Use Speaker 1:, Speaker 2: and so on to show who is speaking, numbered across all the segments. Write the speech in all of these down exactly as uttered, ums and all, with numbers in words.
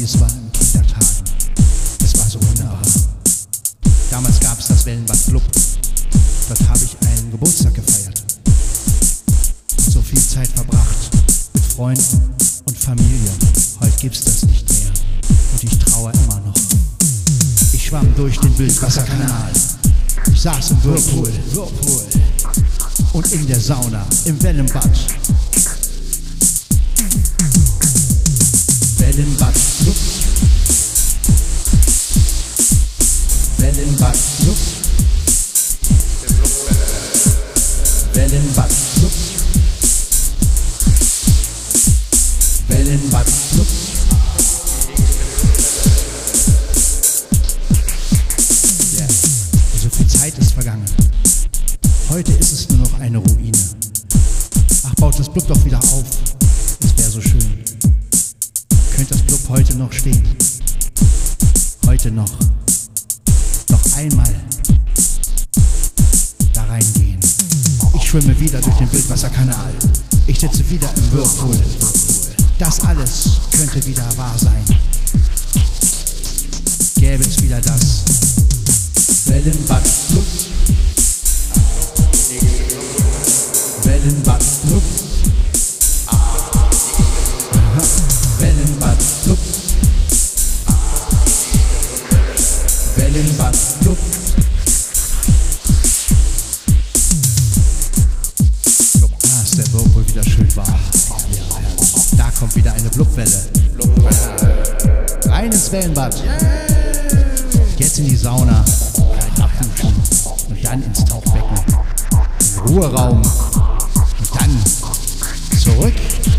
Speaker 1: wie es war in Kindertagen. Es war so wunderbar. Damals gab es das Wellenbad Club. Dort habe ich einen Geburtstag gefeiert. So viel Zeit verbracht mit Freunden und Familie. Heute gibt's das nicht mehr. Und ich trauere immer noch. Ich schwamm durch den Wildwasserkanal. Ich saß im Whirlpool, Whirlpool und in der Sauna, im Wellenbad. Wellenbad Club. Wellenbad Club. Wellenbad Club. Wellenbad Club. Ja, so viel Zeit ist vergangen. Heute ist es nur noch eine Ruine. Ach, baut das Club doch wieder auf. Es wäre so schön. Könnte das Club heute noch stehen? Heute noch. Noch einmal da reingehen. Ich schwimme wieder durch den Wildwasserkanal. Ich sitze wieder im Whirlpool. Das alles könnte wieder wahr sein. Gäbe es wieder das Wellenbad Club. Wellenbad Club. Wellenbad Club. Wellenbad Club. Ah, ist der Whirlpool wieder schön warm. Da kommt wieder eine Blubwelle. Rein ins Wellenbad. Jetzt in die Sauna. Ein Abduschen. Und dann ins Tauchbecken. Im Ruheraum. Und dann zurück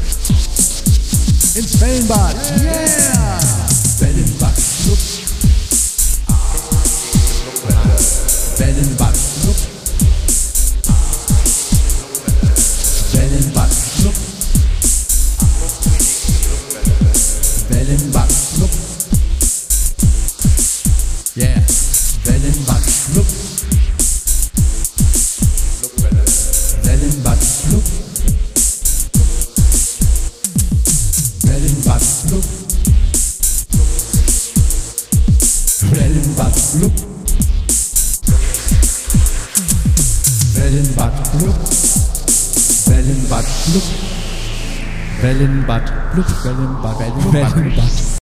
Speaker 1: ins Wellenbad. Yeah! Wellenbad Club. Wellenbad Club. Wellenbad Club. Wellenbad Club. Yeah. Wellenbad Club. Wellenbad Club. Wellenbad Club. Wellenbad Club. Wellenbad Club. Wellenbad Club. Wellenbad Club. Wellenbad Club. Wellenbad.